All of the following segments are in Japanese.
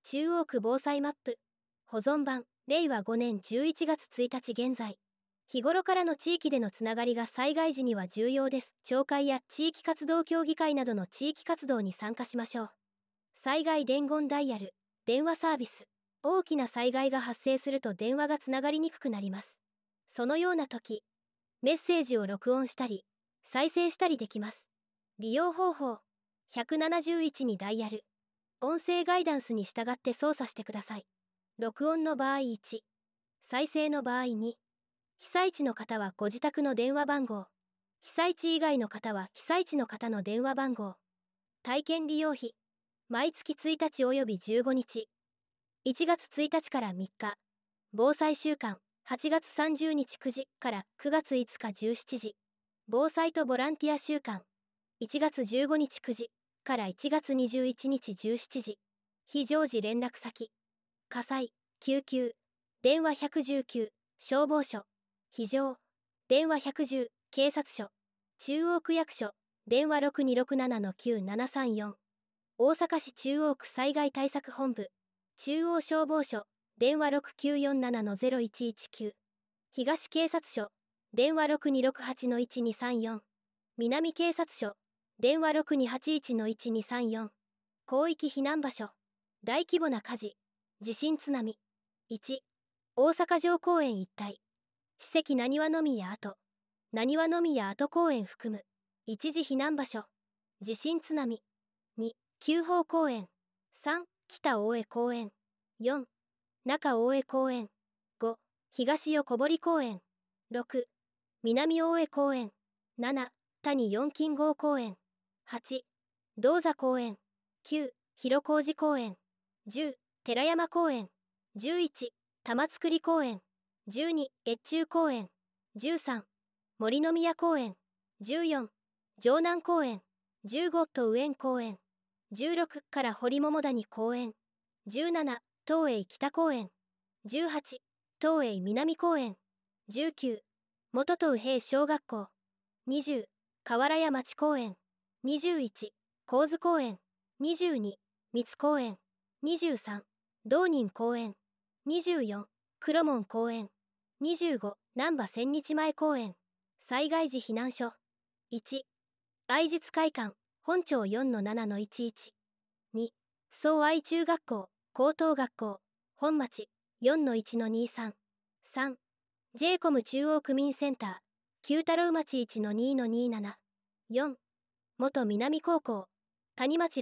中央区防災マップ保存版令和5年11月1日現在。日頃からの地域でのつながりが災害時には重要です。町会や地域活動協議会などの地域活動に参加しましょう。災害伝言ダイヤル電話サービス。大きな災害が発生すると電話がつながりにくくなります。そのような時、メッセージを録音したり再生したりできます。利用方法171にダイヤル。音声ガイダンスに従って操作してください。録音の場合1、再生の場合2。被災地の方はご自宅の電話番号、被災地以外の方は被災地の方の電話番号。体験利用費毎月1日および15日、1月1日から3日。防災週間8月30日9時から9月5日17時。防災とボランティア週間1月15日9時から1月21日17時。非常時連絡先火災、救急、電話119、消防署、非常、電話110、警察署、中央区役所、電話6267-9734。大阪市中央区災害対策本部、中央消防署、電話6947-0119。東警察署、電話6268-1234。南警察署、電話6281-1234。広域避難場所、大規模な火事、地震津波。1、大阪城公園一帯。史跡なにわの宮跡、なにわの宮跡公園含む。一時避難場所、地震津波。2、九峰公園。3、北大江公園。4、中大江公園。5、東横堀公園。6、南大江公園。7、谷四金郷公園。8、銅座公園。9、広小路公園。10、寺山公園。11、玉造公園。12、越中公園。13、森の宮公園。14、城南公園。15、と上園公園。16から堀桃谷公園。17、東映北公園。18、東映南公園。19、元東平小学校。20、河原屋町公園。21、神津公園。22、三津公園。23、道仁公園。24、黒門公園。25、難波千日前公園。災害時避難所。1、愛実会館本町 4-7-11。2、総愛中学校高等学校本町 4-1-23。3、j イコム中央区民センター九太郎町 1-2-27。4、元南高校谷町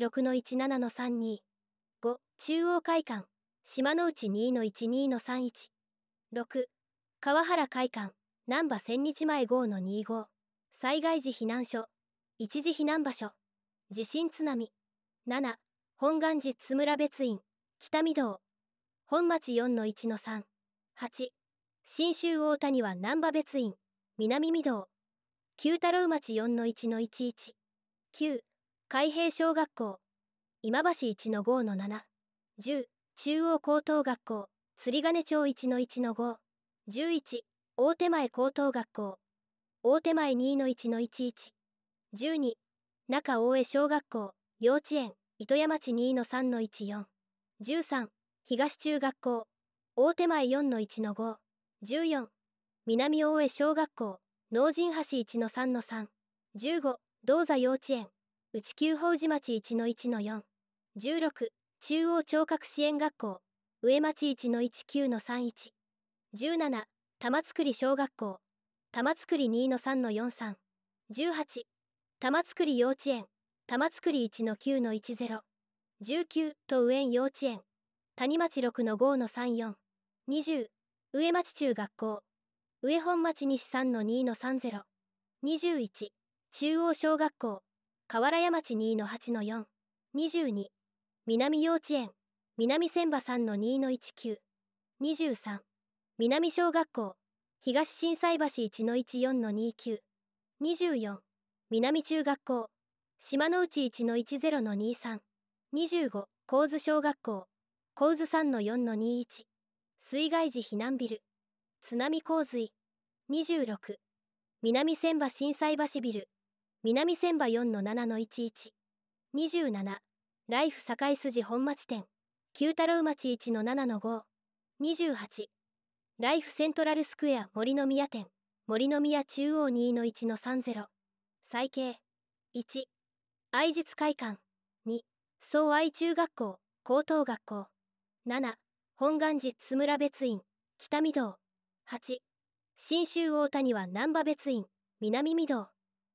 6-17-32。5、中央会館島の内 2-12-31。6、川原会館難波千日前 5-25。災害時避難所一時避難場所地震津波。7、本願寺津村別院北御堂本町 4-1-3。8、信州大谷は難波別院南御堂九太郎町 4-1-11。9、海平小学校今橋 1-5-7。10、中央高等学校釣金町 1-1-5。11、大手前高等学校大手前 2-1-11。12、中大江小学校幼稚園糸屋町 2-3-14。13、東中学校大手前 4-1-5。14、南大江小学校農神橋 1-3-3。15、銅座幼稚園内久宝寺町 1-1-4。16、中央聴覚支援学校上町 1-19-31。17、玉造小学校玉造 2-3-43。18、玉造幼稚園玉造 1-9-10。19、と上園幼稚園谷町 6-5-34。20、上町中学校上本町西 3-2-30。21、中央小学校河原屋町 2-8-4。22、南幼稚園南千葉 3-2-19。23、南小学校東心斎橋 1-14-29。24、南中学校島の内 1-10-23。25、神津小学校神津 3-4-21。水害時避難ビル津波洪水。26、南千葉心斎橋ビル南千葉 4-7-11。27、ライフ堺筋本町店九太郎町1-7-5、28。ライフセントラルスクエア森の宮店、森の宮中央2-1-30。最慶。1。愛実会館。2。総愛中学校、高等学校。7。本願寺津村別院、北御堂。8。信州大谷は難波別院、南御堂。